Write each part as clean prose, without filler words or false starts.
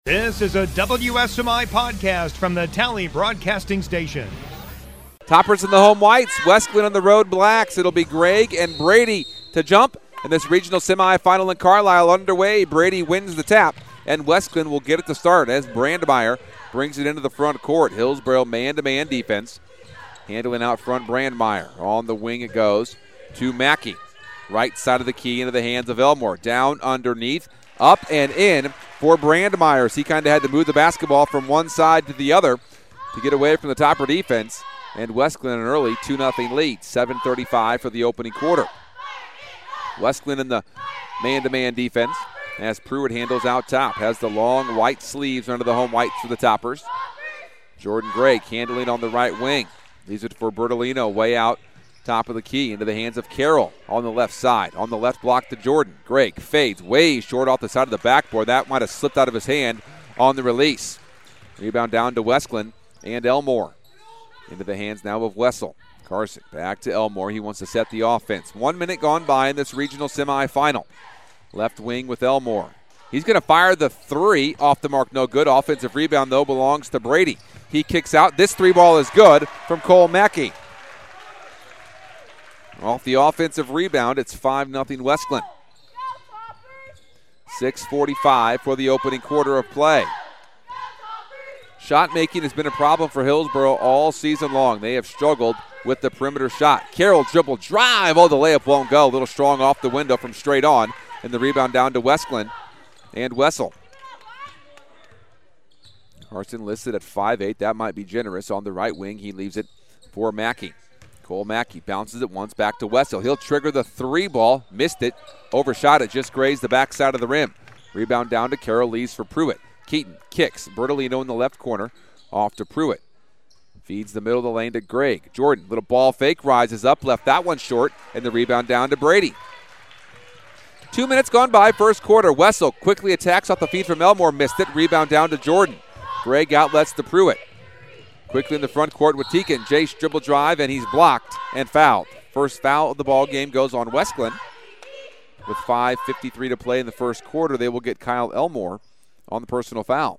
This is a WSMI podcast from the Tally Broadcasting Station. Toppers in the home whites, Westglen on the road blacks. It'll be Gregg and Brady to jump in this regional semifinal in Carlisle underway. Brady wins the tap, and Westglen will get it to start as Brandmeier brings it into the front court. Hillsboro man-to-man defense. Handling out front, Brandmeier. On the wing it goes to Mackey. Right side of the key into the hands of Elmore. Down underneath, up and in for Brandmeier. He kind of had to move the basketball from one side to the other to get away from the Topper defense. And Westglen an early 2-0 lead. 7:35 for the opening quarter. Westglen in the man-to-man defense as Pruitt handles out top. Has the long white sleeves under the home whites for the Toppers. Jordan Gregg handling on the right wing. Leaves it for Bertolino way out top of the key into the hands of Carroll on the left side. On the left block to Jordan. Gregg fades way short off the side of the backboard. That might have slipped out of his hand on the release. Rebound down to Westglen and Elmore. Into the hands now of Wessel. Carson back to Elmore. He wants to set the offense. 1 minute gone by in this regional semifinal. Left wing with Elmore. He's going to fire the three off the mark. No good. Offensive rebound, though, belongs to Brady. He kicks out. This three ball is good from Cole Mackey. Off the offensive rebound, it's 5-0 Westglen. 6:45 for the opening quarter of play. Shot making has been a problem for Hillsboro all season long. They have struggled with the perimeter shot. Carroll dribble drive. Oh, the layup won't go. A little strong off the window from straight on. And the rebound down to Westglen and Wessel. Carson listed at 5'8". That might be generous. On the right wing, he leaves it for Mackey. Cole Mackey bounces it once back to Wessel. He'll trigger the three ball. Missed it. Overshot it. Just grazed the backside of the rim. Rebound down to Carroll. Leaves for Pruitt. Keaton kicks. Bertolino in the left corner. Off to Pruitt. Feeds the middle of the lane to Gregg. Jordan, little ball fake. Rises up. Left that one short. And the rebound down to Brady. 2 minutes gone by. First quarter. Wessel quickly attacks off the feed from Elmore. Missed it. Rebound down to Jordan. Gregg outlets to Pruitt. Quickly in the front court with Teakin. Jace dribble drive, and he's blocked and fouled. First foul of the ball game goes on Westglen. With 5:53 to play in the first quarter, they will get Kyle Elmore on the personal foul.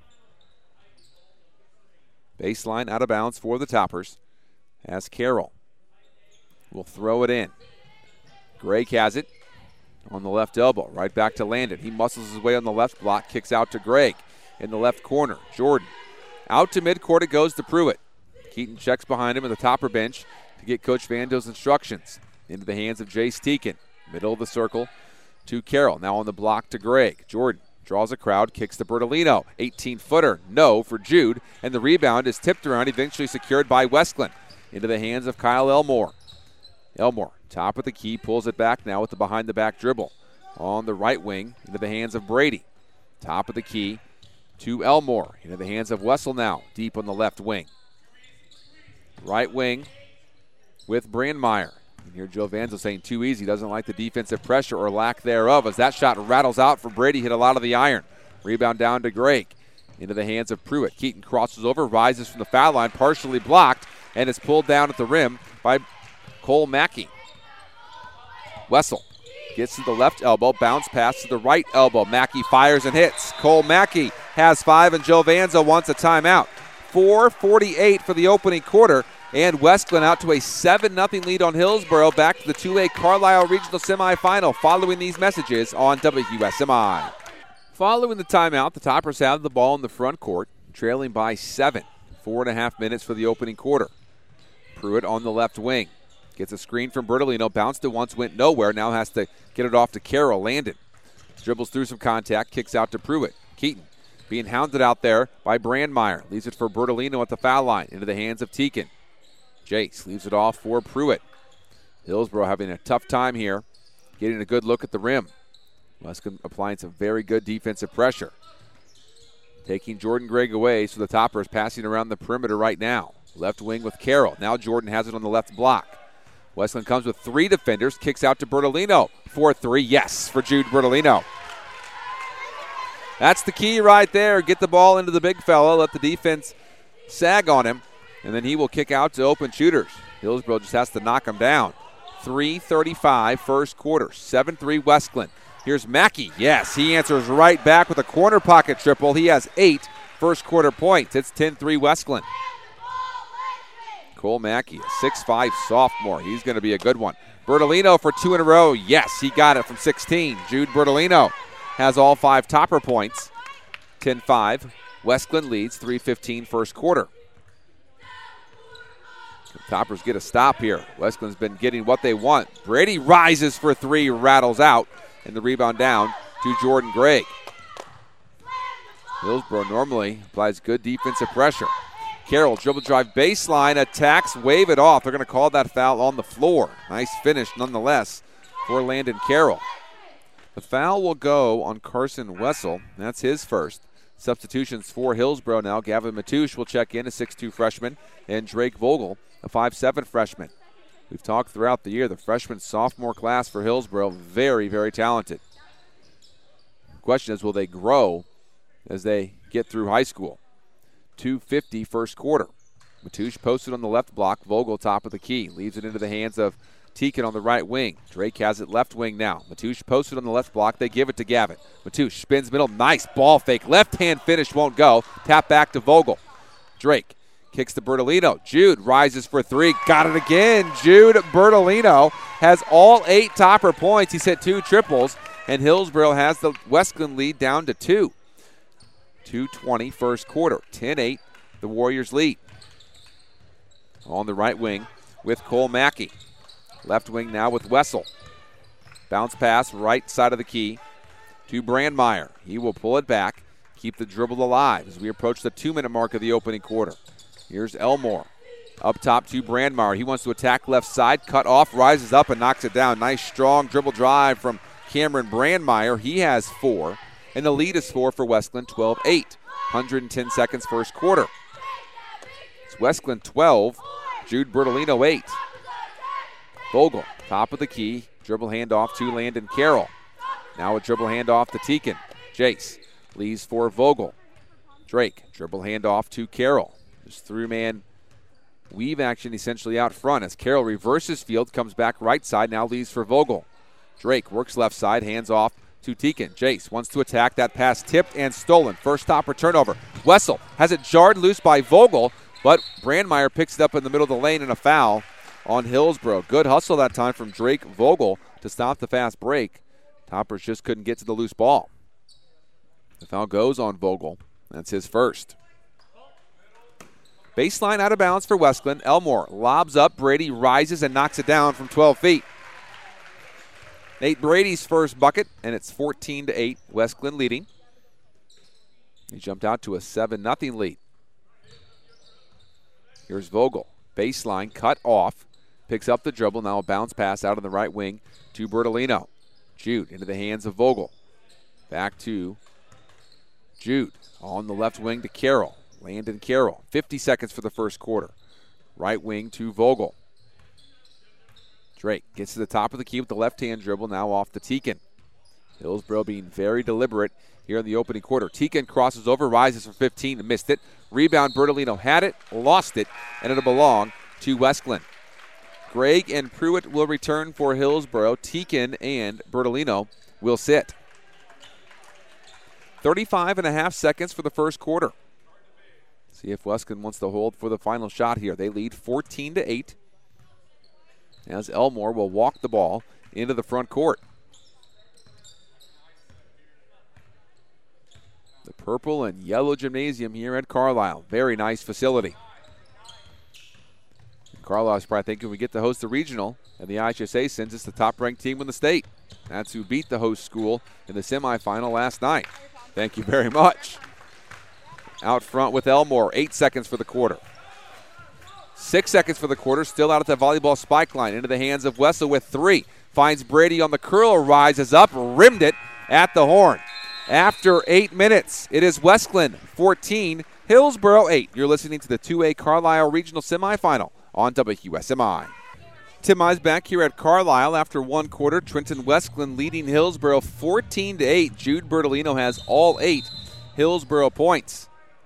Baseline out of bounds for the Toppers as Carroll will throw it in. Gregg has it on the left elbow. Right back to Landon. He muscles his way on the left block. Kicks out to Gregg in the left corner. Jordan. Out to midcourt it goes to Pruitt. Keaton checks behind him at the Topper bench to get Coach Vando's instructions. Into the hands of Jace Teakin. Middle of the circle to Carroll. Now on the block to Gregg. Jordan draws a crowd, kicks to Bertolino. 18-footer, no for Jude. And the rebound is tipped around, eventually secured by Westglen. Into the hands of Kyle Elmore. Elmore, top of the key, pulls it back now with the behind-the-back dribble. On the right wing, into the hands of Brady. Top of the key to Elmore. Into the hands of Wessel now, deep on the left wing. Right wing with Brandmeier. And here Joe Vanzo saying too easy, doesn't like the defensive pressure or lack thereof as that shot rattles out for Brady, hit a lot of the iron. Rebound down to Gregg. Into the hands of Pruitt. Keaton crosses over, rises from the foul line, partially blocked, and is pulled down at the rim by Cole Mackey. Wessel gets to the left elbow, bounce pass to the right elbow. Mackey fires and hits. Cole Mackey has 5, and Joe Vanzo wants a timeout. 4:48 for the opening quarter, and Westglen out to a 7-0 lead on Hillsboro. Back to the 2A Carlisle Regional Semifinal following these messages on WSMI. Following the timeout, the Toppers have the ball in the front court, trailing by 7. 4.5 minutes for the opening quarter. Pruitt on the left wing. Gets a screen from Bertolino, bounced it once, went nowhere, now has to get it off to Carroll. Landon dribbles through some contact, kicks out to Pruitt. Keaton being hounded out there by Brandmeier. Leaves it for Bertolino at the foul line, into the hands of Teakin. Jace leaves it off for Pruitt. Hillsboro having a tough time here, getting a good look at the rim. Westglen applying some very good defensive pressure. Taking Jordan Gregg away, so the Toppers passing around the perimeter right now. Left wing with Carroll. Now Jordan has it on the left block. Westglen comes with 3 defenders, kicks out to Bertolino. 4-3, yes, for Jude Bertolino. That's the key right there. Get the ball into the big fella, let the defense sag on him, and then he will kick out to open shooters. Hillsboro just has to knock him down. 3:35 first quarter, 7-3 Westglen. Here's Mackey. Yes, he answers right back with a corner pocket triple. He has 8 first quarter points. It's 10-3 Westland. Cole Mackey, a 6'5 sophomore. He's going to be a good one. Bertolino for 2 in a row. Yes, he got it from 16. Jude Bertolino has all 5 topper points. 10-5. Westland leads 3:15 first quarter. The Toppers get a stop here. Westland's been getting what they want. Brady rises for 3, rattles out, and the rebound down to Jordan Gregg. Hillsborough normally applies good defensive pressure. Carroll, dribble drive baseline, attacks, wave it off. They're going to call that foul on the floor. Nice finish nonetheless for Landon Carroll. The foul will go on Carson Wessel. That's his first. Substitutions for Hillsborough now. Gavin Matoush will check in, a 6'2 freshman, and Drake Vogel, a 5'7 freshman. We've talked throughout the year, the freshman-sophomore class for Hillsborough, very, very talented. The question is, will they grow as they get through high school? 2:50 first quarter. Matoush posted on the left block. Vogel top of the key. Leaves it into the hands of Teakin on the right wing. Drake has it left wing now. Matoush posted on the left block. They give it to Gavin. Matoush spins middle. Nice ball fake. Left hand finish won't go. Tap back to Vogel. Drake kicks to Bertolino. Jude rises for 3. Got it again. Jude Bertolino has all 8 topper points. He's hit 2 triples. And Hillsborough has the Westland lead down to 2. 2:20 first quarter. 10-8 the Warriors lead. On the right wing with Cole Mackey. Left wing now with Wessel. Bounce pass right side of the key to Brandmeier. He will pull it back, keep the dribble alive as we approach the 2-minute mark of the opening quarter. Here's Elmore. Up top to Brandmeier. He wants to attack left side, cut off, rises up and knocks it down. Nice strong dribble drive from Cameron Brandmeier. He has 4. And the lead is 4 for Westland, 12-8. 110 seconds first quarter. It's Westland 12, Jude Bertolino 8. Vogel, top of the key, dribble handoff to Landon Carroll. Now a dribble handoff to Teakin. Jace leaves for Vogel. Drake, dribble handoff to Carroll. Just 3-man weave action essentially out front as Carroll reverses field, comes back right side, now leaves for Vogel. Drake works left side, hands off to Teakin. Jace wants to attack. That pass tipped and stolen. First stopper turnover. Wessel has it jarred loose by Vogel, but Brandmeier picks it up in the middle of the lane and a foul on Hillsborough. Good hustle that time from Drake Vogel to stop the fast break. Toppers just couldn't get to the loose ball. The foul goes on Vogel. That's his first. Baseline out of bounds for Westland. Elmore lobs up. Brady rises and knocks it down from 12 feet. Nate Brady's first bucket, and it's 14-8, Westland leading. He jumped out to a 7-0 lead. Here's Vogel. Baseline, cut off. Picks up the dribble. Now a bounce pass out on the right wing to Bertolino. Jude into the hands of Vogel. Back to Jude. On the left wing to Carroll. Landon Carroll. 50 seconds for the first quarter. Right wing to Vogel. Drake gets to the top of the key with the left-hand dribble, now off to Teakin. Hillsborough being very deliberate here in the opening quarter. Teakin crosses over, rises for 15 and missed it. Rebound, Bertolino had it, lost it, and it'll belong to Westland. Gregg and Pruitt will return for Hillsborough. Teakin and Bertolino will sit. 35.5 seconds for the first quarter. See if Westland wants to hold for the final shot here. They lead 14-8. As Elmore will walk the ball into the front court. The purple and yellow gymnasium here at Carlisle. Very nice facility. Carlisle's probably thinking we get to host the regional, and the IHSA sends us the top-ranked team in the state. That's who beat the host school in the semifinal last night. Thank you very much. Out front with Elmore, 8 seconds for the quarter. 6 seconds for the quarter, still out at the volleyball spike line. Into the hands of Wessel with 3. Finds Brady on the curl, rises up, rimmed it at the horn. After 8 minutes, it is Westland 14, Hillsborough 8. You're listening to the 2A Carlisle Regional Semifinal on WSMI. Tim Mize back here at Carlisle after one quarter. Trenton Westland leading Hillsborough 14-8. Jude Bertolino has all 8 Hillsborough points.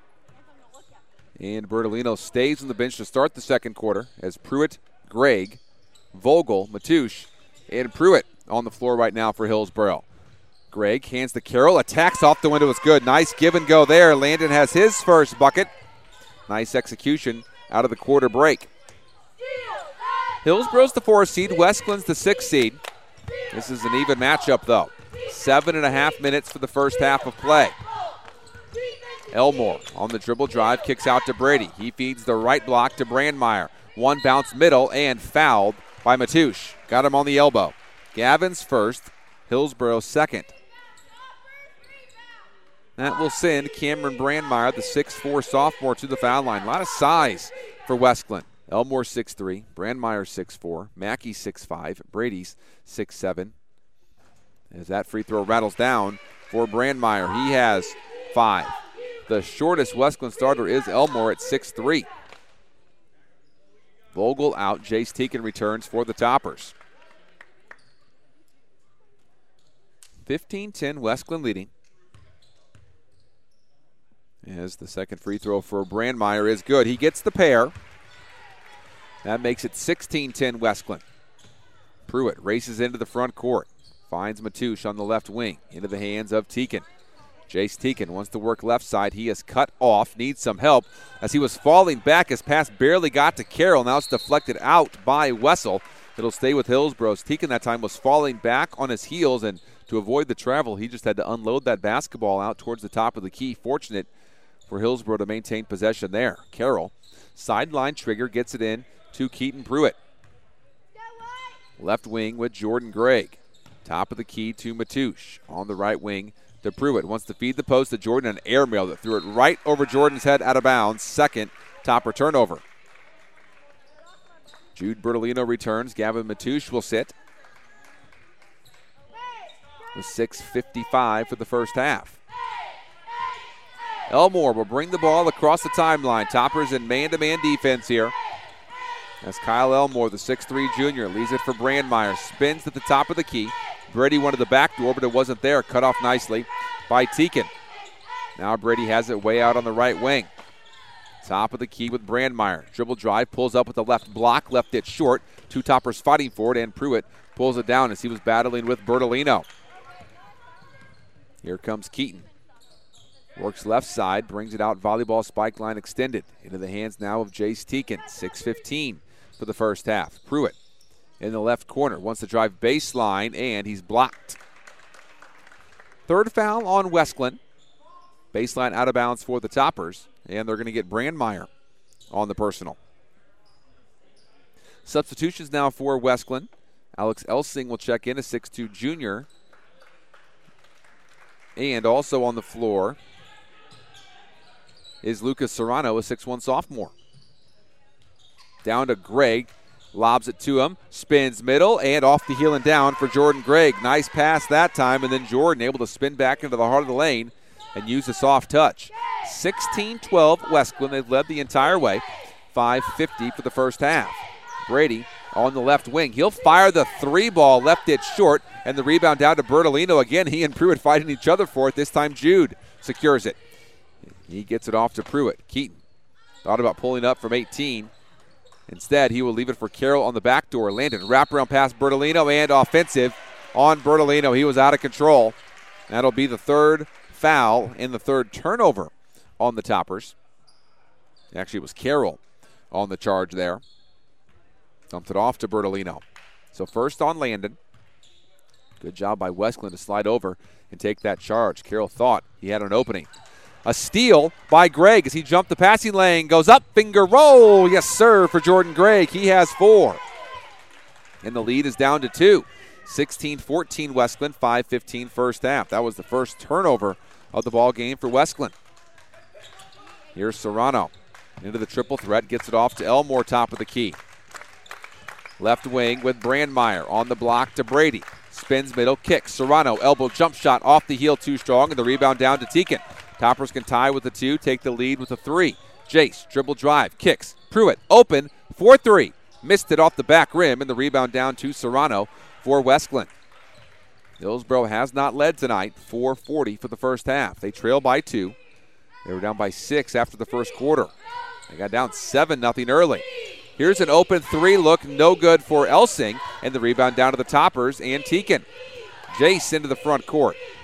And Bertolino stays on the bench to start the second quarter as Pruitt, Gregg, Vogel, Matoush, and Pruitt on the floor right now for Hillsborough. Gregg hands to Carroll. Attacks off the window is good. Nice give and go there. Landon has his first bucket. Nice execution out of the quarter break. Hillsboro's the 4 seed. Westglen's the 6 seed. This is an even matchup, though. 7.5 minutes for the first half of play. Elmore on the dribble drive, kicks out to Brady. He feeds the right block to Brandmeier. One bounce middle and fouled by Matoush. Got him on the elbow. Gavin's first, Hillsboro second. That will send Cameron Brandmeier, the 6'4 sophomore, to the foul line. A lot of size for Westglen. Elmore 6'3, Brandmeier 6'4, Mackey 6'5, Brady's 6'7. As that free throw rattles down for Brandmeier, he has 5. The shortest Westglen starter is Elmore at 6'3. Vogel out. Jace Teakin returns for the Toppers. 15-10, Westglen leading. As the second free throw for Brandmeier is good. He gets the pair. That makes it 16-10 Westglen. Pruitt races into the front court. Finds Matoush on the left wing. Into the hands of Teakin. Jace Teakin wants to work left side. He is cut off. Needs some help as he was falling back. His pass barely got to Carroll. Now it's deflected out by Wessel. It'll stay with Hillsboro. Teakin that time was falling back on his heels, and to avoid the travel, he just had to unload that basketball out towards the top of the key. Fortunate for Hillsboro to maintain possession there. Carroll, sideline trigger, gets it in to Keaton Pruitt. Left wing with Jordan Gregg. Top of the key to Matoush. On the right wing to Pruitt. Wants to feed the post to Jordan. An airmail that threw it right over Jordan's head out of bounds. Second Topper turnover. Jude Bertolino returns. Gavin Matoush will sit. With 6:55 for the first half. Elmore will bring the ball across the timeline. Toppers in man-to-man defense here. As Kyle Elmore, the 6'3 junior, leaves it for Brandmeier. Spins at the top of the key. Brady wanted the back door, but it wasn't there. Cut off nicely by Teakin. Now Brady has it way out on the right wing. Top of the key with Brandmeier. Dribble drive, pulls up with the left block, left it short. Two Toppers fighting for it, and Pruitt pulls it down as he was battling with Bertolino. Here comes Keaton. Works left side, brings it out, volleyball spike line extended. Into the hands now of Jace Teakin. 6:15 for the first half. Pruitt in the left corner, wants to drive baseline, and he's blocked. Third foul on Westglen. Baseline out of bounds for the Toppers, and they're going to get Brandmeier on the personal. Substitutions now for Westglen. Alex Elsing will check in, a 6'2 junior. And also on the floor is Lucas Serrano, a 6'1 sophomore. Down to Gregg, lobs it to him, spins middle, and off the heel and down for Jordan Gregg. Nice pass that time, and then Jordan able to spin back into the heart of the lane and use a soft touch. 16-12 Westglen. They've led the entire way. 5:50 for the first half. Brady on the left wing. He'll fire the three ball, left it short, and the rebound down to Bertolino. Again, he and Pruitt fighting each other for it. This time Jude secures it. He gets it off to Pruitt. Keaton thought about pulling up from 18. Instead, he will leave it for Carroll on the back door. Landon, wraparound pass Bertolino, and offensive on Bertolino. He was out of control. That'll be the third foul and the third turnover on the Toppers. Actually, it was Carroll on the charge there. Dumped it off to Bertolino. So first on Landon. Good job by Westglen to slide over and take that charge. Carroll thought he had an opening. A steal by Gregg as he jumped the passing lane. Goes up, finger roll. Yes, sir, for Jordan Gregg. He has 4. And the lead is down to 2. 16-14 Westglen, 5:15 first half. That was the first turnover of the ball game for Westglen. Here's Serrano. Into the triple threat, gets it off to Elmore, top of the key. Left wing with Brandmeier on the block to Brady. Spins middle, kicks. Serrano, elbow jump shot off the heel, too strong, and the rebound down to Teakin. Toppers can tie with the 2, take the lead with a 3. Jace, dribble drive, kicks. Pruitt, open, 4-3. Missed it off the back rim, and the rebound down to Serrano for Westglen. Hillsboro has not led tonight. 4:40 for the first half. They trail by 2. They were down by 6 after the first quarter. They got down 7-0 early. Here's an open 3 look, no good for Elsing, and the rebound down to the Toppers and Teakin. Jace into the front court.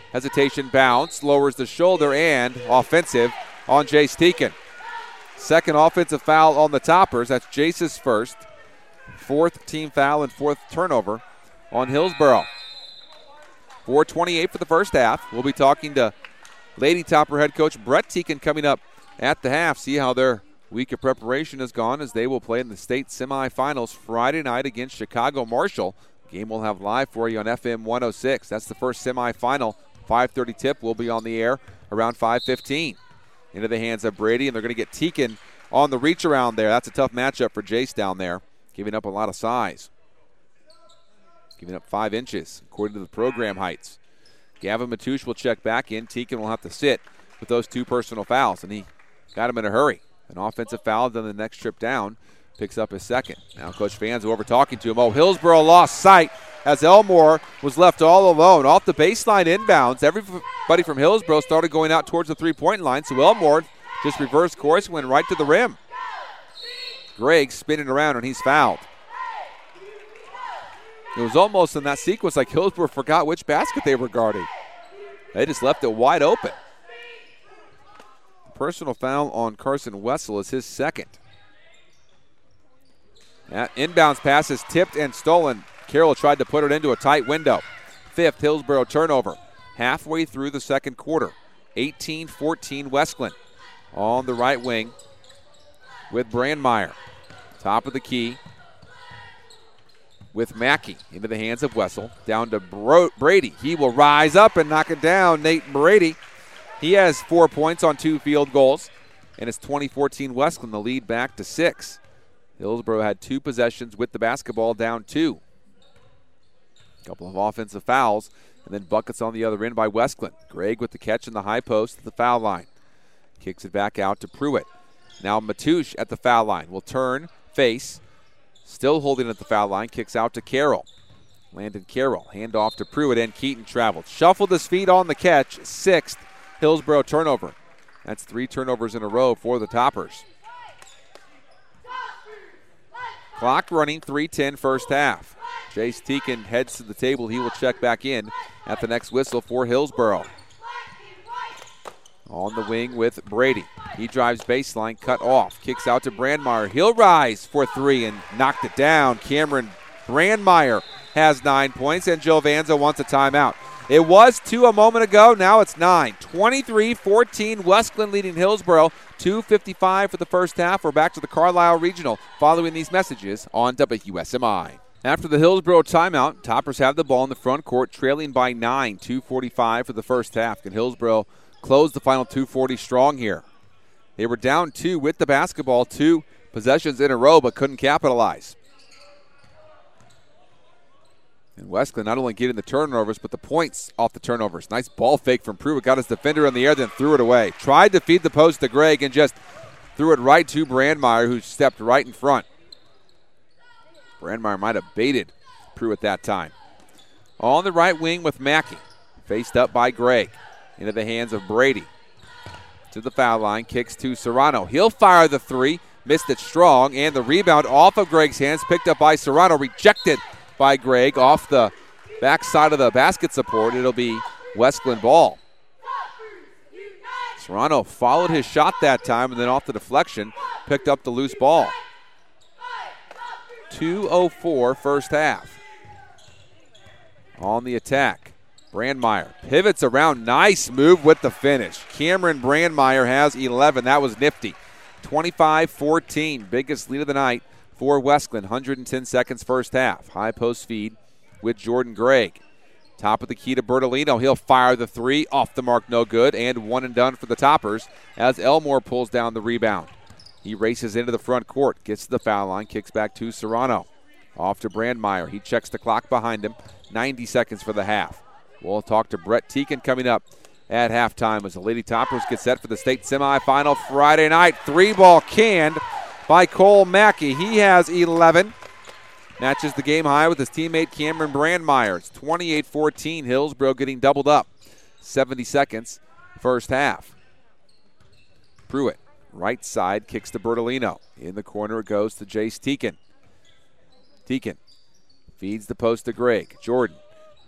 Hesitation bounce, lowers the shoulder, and offensive on Jace Teakin. Second offensive foul on the Toppers. That's Jace's first. Fourth team foul and fourth turnover on Hillsboro. 4:28 for the first half. We'll be talking to Lady Topper head coach Brett Teakin coming up at the half. See how their week of preparation has gone as they will play in the state semifinals Friday night against Chicago Marshall. Game we'll have live for you on FM 106. That's the first semifinal. 5:30 tip will be on the air around 5:15. Into the hands of Brady, and they're going to get Teakin on the reach around there. That's a tough matchup for Jace down there, giving up a lot of size. Giving up 5 inches, according to the program heights. Gavin Matouche will check back in. Teakin will have to sit with those 2 personal fouls, and he got him in a hurry. An offensive foul, then the next trip down, picks up his second. Now Coach Fans over talking to him. Oh, Hillsboro lost sight as Elmore was left all alone. Off the baseline inbounds, everybody from Hillsboro started going out towards the three-point line, so Elmore just reversed course, went right to the rim. Gregg spinning around, and he's fouled. It was almost in that sequence like Hillsboro forgot which basket they were guarding. They just left it wide open. Personal foul on Carson Wessel is his second. That inbounds pass is tipped and stolen. Carroll tried to put it into a tight window. Fifth Hillsboro turnover. Halfway through the second quarter. 18-14 Westland on the right wing with Brandmeier. Top of the key with Mackey into the hands of Wessel. Down to Brady. He will rise up and knock it down. Nate Brady. He has 4 points on 2 field goals. And it's 2014 Westland, the lead back to 6. Hillsboro had 2 possessions with the basketball, down 2. A couple of offensive fouls, and then buckets on the other end by Westland. Gregg with the catch in the high post at the foul line. Kicks it back out to Pruitt. Now Matouche at the foul line. Will turn, face. Still holding at the foul line. Kicks out to Carroll. Landon Carroll. Hand off to Pruitt, and Keaton traveled. Shuffled his feet on the catch. 6th Hillsboro turnover. That's 3 turnovers in a row for the Toppers. Clock running, 3:10 first half. Jace Teakin heads to the table. He will check back in at the next whistle for Hillsboro. On the wing with Brady. He drives baseline, cut off. Kicks out to Brandmeier. He'll rise for 3 and knocked it down. Cameron Brandmeier has 9 points, and Joe Vanza wants a timeout. It was 2 a moment ago. Now it's 9. 23-14, Westland leading Hillsboro. 2:55 for the first half. We're back to the Carlisle Regional following these messages on WSMI. After the Hillsboro timeout, Toppers have the ball in the front court, trailing by 9. 2:45 for the first half. Can Hillsboro close the final 2:40 strong here? They were down 2 with the basketball, 2 possessions in a row, but couldn't capitalize. And Westland not only getting the turnovers, but the points off the turnovers. Nice ball fake from Pruitt. Got his defender in the air, then threw it away. Tried to feed the post to Gregg and just threw it right to Brandmeier, who stepped right in front. Brandmeier might have baited Pruitt that time. On the right wing with Mackey. Faced up by Gregg. Into the hands of Brady. To the foul line. Kicks to Serrano. He'll fire the 3. Missed it strong. And the rebound off of Gregg's hands. Picked up by Serrano. Rejected by Gregg off the backside of the basket support. It'll be Westland ball. Serrano followed his shot that time, and then off the deflection, picked up the loose ball. 2:04 first half. On the attack, Brandmeier pivots around. Nice move with the finish. Cameron Brandmeier has 11. That was nifty. 25-14, biggest lead of the night for Westland. 110 seconds first half. High post feed with Jordan Gregg. Top of the key to Bertolino. He'll fire the 3. Off the mark, no good. And one and done for the Toppers as Elmore pulls down the rebound. He races into the front court. Gets to the foul line. Kicks back to Serrano. Off to Brandmeier. He checks the clock behind him. 90 seconds for the half. We'll talk to Brett Teakin coming up at halftime as the Lady Toppers get set for the state semifinal Friday night. 3-ball canned by Cole Mackey. He has 11. Matches the game high with his teammate Cameron Brandmeier. It's 28-14. Hillsboro getting doubled up. 70 seconds first half. Pruitt, right side, kicks to Bertolino. In the corner it goes to Jace Teakin. Teakin feeds the post to Gregg. Jordan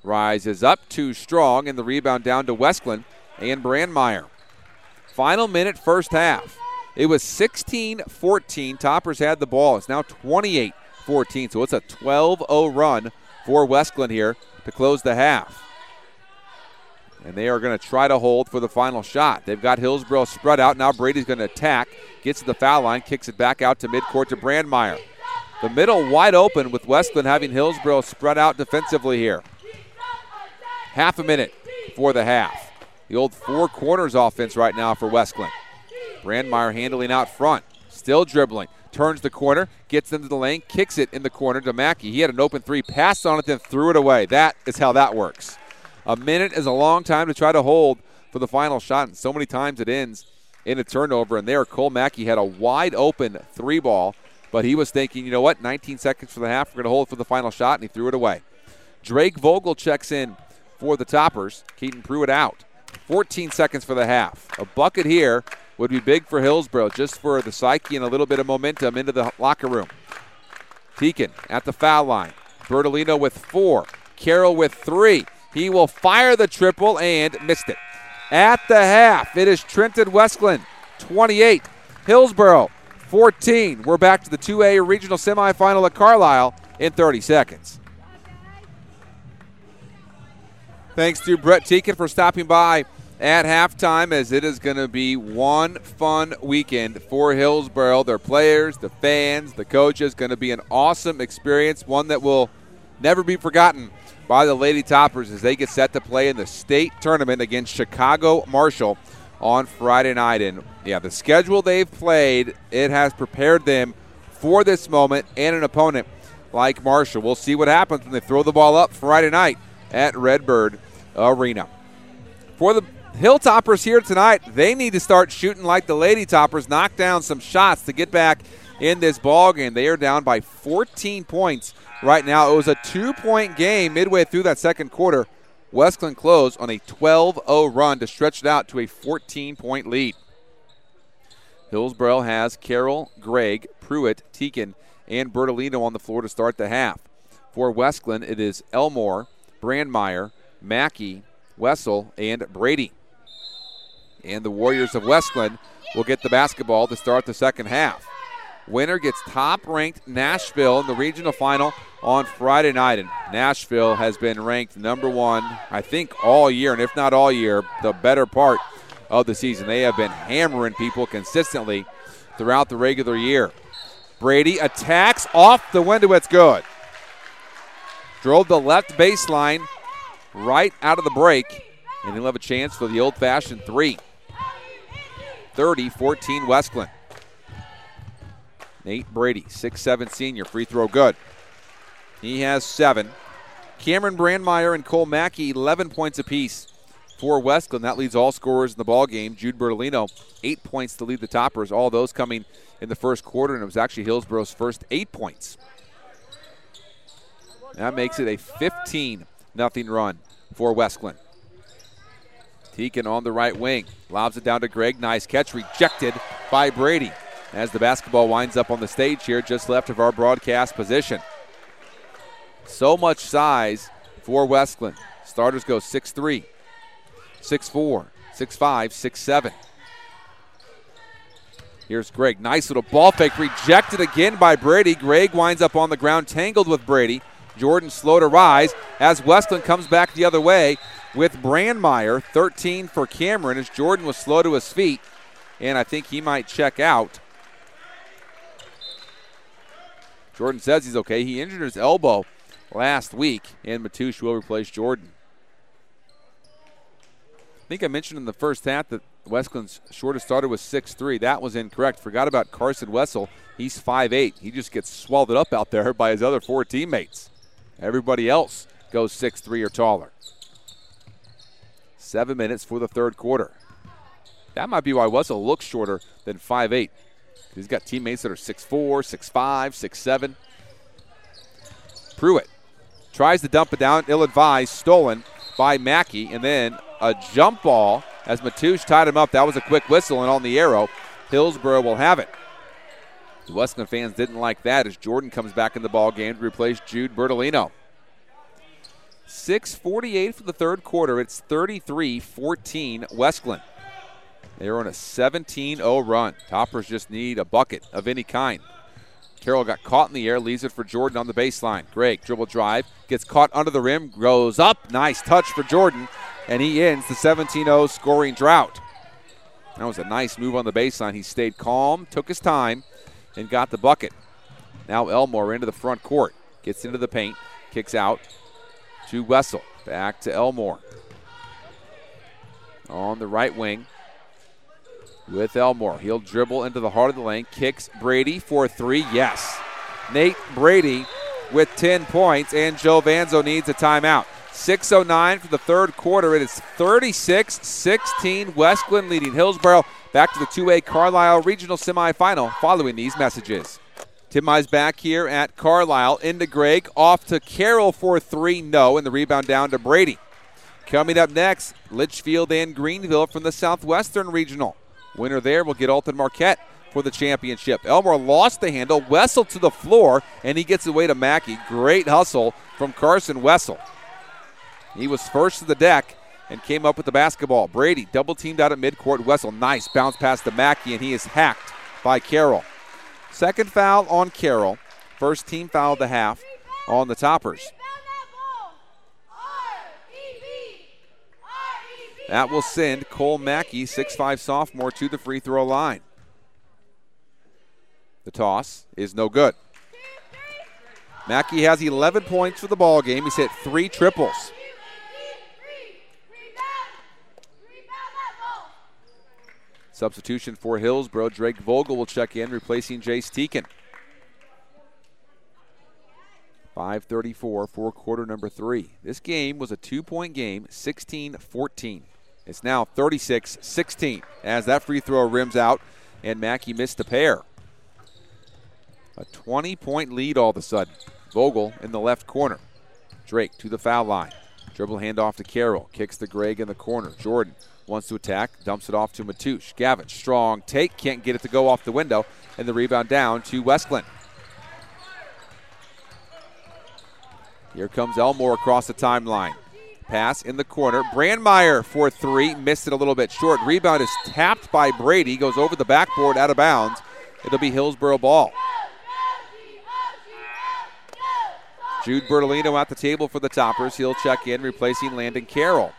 rises up too strong, and the rebound down to Westland and Brandmeier. Final minute, first half. It was 16-14. Toppers had the ball. It's now 28-14, so it's a 12-0 run for Westland here to close the half. And they are going to try to hold for the final shot. They've got Hillsboro spread out. Now Brady's going to attack. Gets to the foul line, kicks it back out to midcourt to Brandmeier. The middle wide open with Westland having Hillsboro spread out defensively here. Half a minute for the half. The old four corners offense right now for Westland. Brandmeier handling out front. Still dribbling. Turns the corner, gets into the lane, kicks it in the corner to Mackey. He had an open three, passed on it, then threw it away. That is how that works. A minute is a long time to try to hold for the final shot, and so many times it ends in a turnover. And there, Cole Mackey had a wide open three ball, but he was thinking, you know what, 19 seconds for the half, we're going to hold for the final shot, and he threw it away. Drake Vogel checks in for the Toppers. Keaton Pruitt out. 14 seconds for the half. A bucket here would be big for Hillsboro, just for the psyche and a little bit of momentum into the locker room. Teakin at the foul line. Bertolino with 4. Carroll with 3. He will fire the triple and missed it. At the half, it is Trenton Westland 28, Hillsboro 14. We're back to the 2A regional semifinal at Carlisle in 30 seconds. Thanks to Brett Teakin for stopping by at halftime, as it is going to be one fun weekend for Hillsboro. Their players, the fans, the coaches. Going to be an awesome experience, one that will never be forgotten by the Lady Toppers as they get set to play in the state tournament against Chicago Marshall on Friday night. And, yeah, the schedule they've played, it has prepared them for this moment and an opponent like Marshall. We'll see what happens when they throw the ball up Friday night at Redbird Arena. For the Hilltoppers here tonight, they need to start shooting like the Lady Toppers, knock down some shots to get back in this ball game. They are down by 14 points right now. It was a 2-point game midway through that second quarter. Westland closed on a 12-0 run to stretch it out to a 14-point lead. Hillsboro has Carroll, Gregg, Pruitt, Teakin, and Bertolino on the floor to start the half. For Westland, it is Elmore, Brandmeier, Mackey, Wessel, and Brady. And the Warriors of Westland will get the basketball to start the second half. Winner gets top-ranked Nashville in the regional final on Friday night. And Nashville has been ranked number 1, I think, all year, and if not all year, the better part of the season. They have been hammering people consistently throughout the regular year. Brady attacks off the window. It's good. Drove the left baseline right out of the break, and he'll have a chance for the old-fashioned 3. 30-14 Westland. Nate Brady, 6'7" senior, free throw good. He has 7. Cameron Brandmeier and Cole Mackey, 11 points apiece for Westland. That leads all scorers in the ball game. Jude Bertolino, 8 points to lead the Toppers. All those coming in the first quarter, and it was actually Hillsboro's first 8 points. That makes it a 15-0 run for Westland. Teakin on the right wing. Lobs it down to Gregg. Nice catch. Rejected by Brady as the basketball winds up on the stage here just left of our broadcast position. So much size for Westland. Starters go 6'3", 6'4", 6'5", 6'7". Here's Gregg. Nice little ball fake. Rejected again by Brady. Gregg winds up on the ground, tangled with Brady. Jordan slow to rise as Westland comes back the other way with Brandmeier. 13 for Cameron as Jordan was slow to his feet, and I think he might check out. Jordan says he's okay. He injured his elbow last week, and Matoush will replace Jordan. I think I mentioned in the first half that Westland's shortest starter was 6'3". That was incorrect. Forgot about Carson Wessel. He's 5'8". He just gets swallowed up out there by his other 4 teammates. Everybody else goes 6'3" or taller. 7 minutes for the third quarter. That might be why Wessel looks shorter than 5'8". He's got teammates that are 6'4", 6'5", 6'7". Pruitt tries to dump it down, ill-advised, stolen by Mackey, and then a jump ball as Matoush tied him up. That was a quick whistle, and on the arrow, Hillsboro will have it. The Westland fans didn't like that as Jordan comes back in the ball game to replace Jude Bertolino. 6:48 for the third quarter. It's 33-14 Westglen. They're on a 17-0 run. Toppers just need a bucket of any kind. Carroll got caught in the air, leaves it for Jordan on the baseline. Gregg, dribble drive, gets caught under the rim, goes up. Nice touch for Jordan, and he ends the 17-0 scoring drought. That was a nice move on the baseline. He stayed calm, took his time, and got the bucket. Now Elmore into the front court. Gets into the paint, kicks out to Wessel. Back to Elmore. On the right wing with Elmore. He'll dribble into the heart of the lane. Kicks Brady for 3. Yes. Nate Brady with 10 points, and Joe Vanzo needs a timeout. 6:09 for the third quarter. It is 36-16. Westglen leading Hillsboro. Back to the 2A Carlisle Regional Semifinal following these messages. Tim Mize back here at Carlisle. Into Gregg. Off to Carroll for 3. No. And the rebound down to Brady. Coming up next, Litchfield and Greenville from the Southwestern Regional. Winner there will get Alton Marquette for the championship. Elmore lost the handle. Wessel to the floor, and he gets away to Mackey. Great hustle from Carson Wessel. He was first to the deck and came up with the basketball. Brady double-teamed out at midcourt. Wessel, nice bounce pass to Mackey, and he is hacked by Carroll. Second foul on Carroll. First team foul of the half on the Toppers. That will send Cole Mackey, 6'5 sophomore, to the free throw line. The toss is no good. Mackey has 11 points for the ball game. He's hit 3 triples. Substitution for Hillsboro. Drake Vogel will check in, replacing Jace Teakin. 5:34 for quarter number 3. This game was a 2-point game, 16-14. It's now 36-16 as that free throw rims out, and Mackey missed a pair. A 20-point lead all of a sudden. Vogel in the left corner. Drake to the foul line. Dribble handoff to Carroll. Kicks to Gregg in the corner. Jordan wants to attack. Dumps it off to Matoush. Gavin, strong take. Can't get it to go off the window. And the rebound down to Westglen. Here comes Elmore across the timeline. Pass in the corner. Brandmeier for 3. Missed it a little bit short. Rebound is tapped by Brady. Goes over the backboard out of bounds. It'll be Hillsboro ball. Jude Bertolino at the table for the Toppers. He'll check in, replacing Landon Carroll.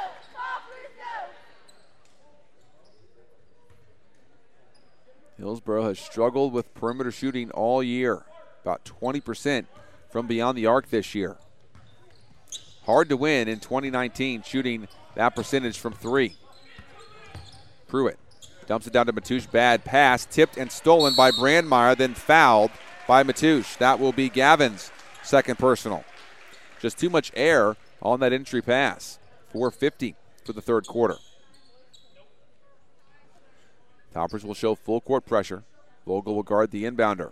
Hillsboro has struggled with perimeter shooting all year. About 20% from beyond the arc this year. Hard to win in 2019, shooting that percentage from 3. Pruitt dumps it down to Matoush. Bad pass, tipped and stolen by Brandmeier, then fouled by Matoush. That will be Gavin's second personal. Just too much air on that entry pass. 4:50 for the third quarter. Toppers will show full court pressure. Vogel will guard the inbounder.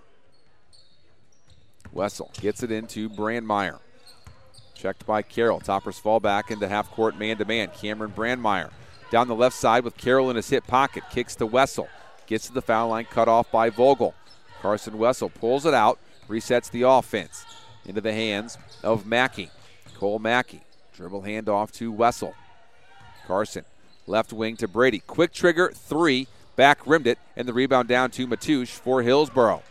Wessel gets it into Brandmeier. Checked by Carroll. Toppers fall back into half-court man-to-man. Cameron Brandmeier down the left side with Carroll in his hip pocket. Kicks to Wessel. Gets to the foul line, cut off by Vogel. Carson Wessel pulls it out, resets the offense into the hands of Mackey. Cole Mackey. Dribble handoff to Wessel. Carson, left wing to Brady. Quick trigger, 3. Back rimmed it, and the rebound down to Matoush for Hillsboro.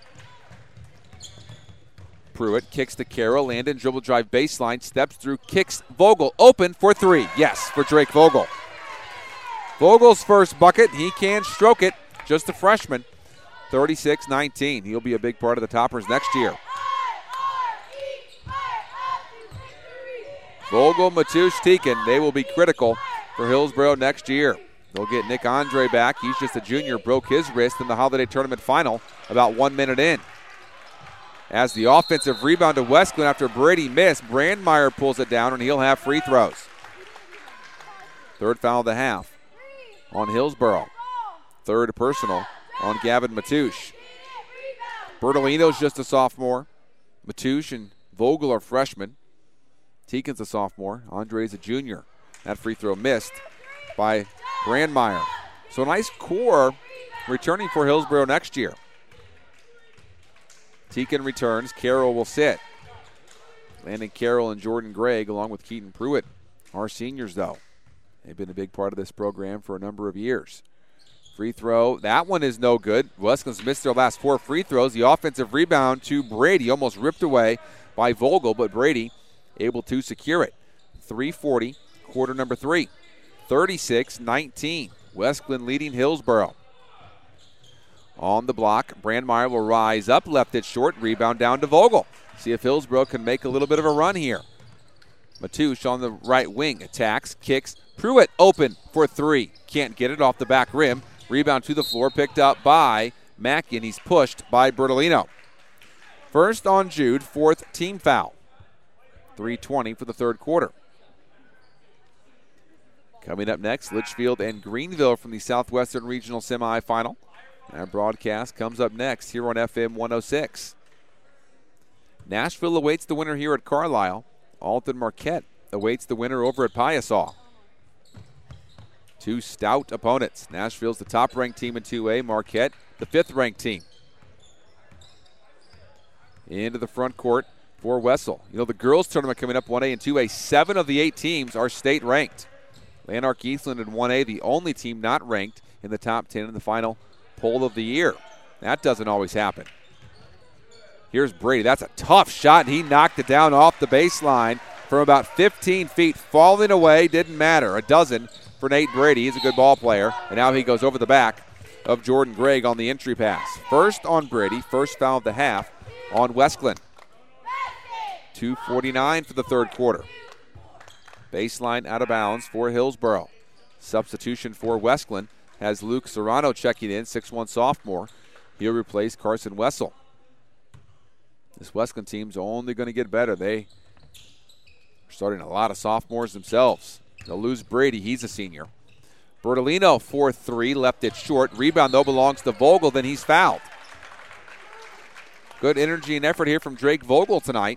Pruitt kicks to Carroll. Landon dribble drive baseline, steps through, kicks Vogel open for 3. Yes, for Drake Vogel. Vogel's first bucket. He can stroke it. Just a freshman. 36-19. He'll be a big part of the Toppers next year. Vogel, Matoush, Teakin, they will be critical for Hillsboro next year. They'll get Nick Andre back. He's just a junior, broke his wrist in the Holiday Tournament final about 1 minute in. As the offensive rebound to Westglen after Brady missed, Brandmeier pulls it down, and he'll have free throws. Third foul of the half on Hillsboro. Third personal on Gavin Matoush. Bertolino's just a sophomore. Matoush and Vogel are freshmen. Teakin's a sophomore. Andre's a junior. That free throw missed by Brandmeier. So a nice core returning for Hillsboro next year. Teakin returns. Carroll will sit. Landon Carroll and Jordan Gregg, along with Keaton Pruitt, are seniors, though. They've been a big part of this program for a number of years. Free throw, that one is no good. Wesleyan's missed their last 4 free throws. The offensive rebound to Brady, almost ripped away by Vogel, but Brady able to secure it. 3:40, quarter number 3. 36-19. Wesleyan leading Hillsboro. On the block, Brandmeier will rise up, left it short, rebound down to Vogel. See if Hillsboro can make a little bit of a run here. Matouche on the right wing, attacks, kicks. Pruitt open for 3. Can't get it off the back rim. Rebound to the floor, picked up by Mackey, and he's pushed by Bertolino. First on Jude, 4th team foul. 3:20 for the third quarter. Coming up next, Litchfield and Greenville from the Southwestern Regional Semifinal. Our broadcast comes up next here on FM 106. Nashville awaits the winner here at Carlisle. Alton Marquette awaits the winner over at Piasaw. 2 stout opponents. Nashville's the top-ranked team in 2A. Marquette, the 5th-ranked team. Into the front court for Wessel. You know, the girls' tournament coming up 1A and 2A, 7 of the 8 teams are state-ranked. Lanark Eastland in 1A, the only team not ranked in the top 10 in the final poll of the year. That doesn't always happen. Here's Brady. That's a tough shot, and he knocked it down off the baseline from about 15 feet. Falling away, didn't matter. A dozen for Nate Brady. He's a good ball player, and now he goes over the back of Jordan Gregg on the entry pass. First on Brady, first foul of the half on Wesleyan. 2:49 for the third quarter. Baseline out of bounds for Hillsboro. Substitution for Wesleyan has Luke Serrano checking in, 6'1 sophomore. He'll replace Carson Wessel. This Wesleyan team's only going to get better. They are starting a lot of sophomores themselves. They'll lose Brady. He's a senior. Bertolino for 3, left it short. Rebound, though, belongs to Vogel. Then he's fouled. Good energy and effort here from Drake Vogel tonight.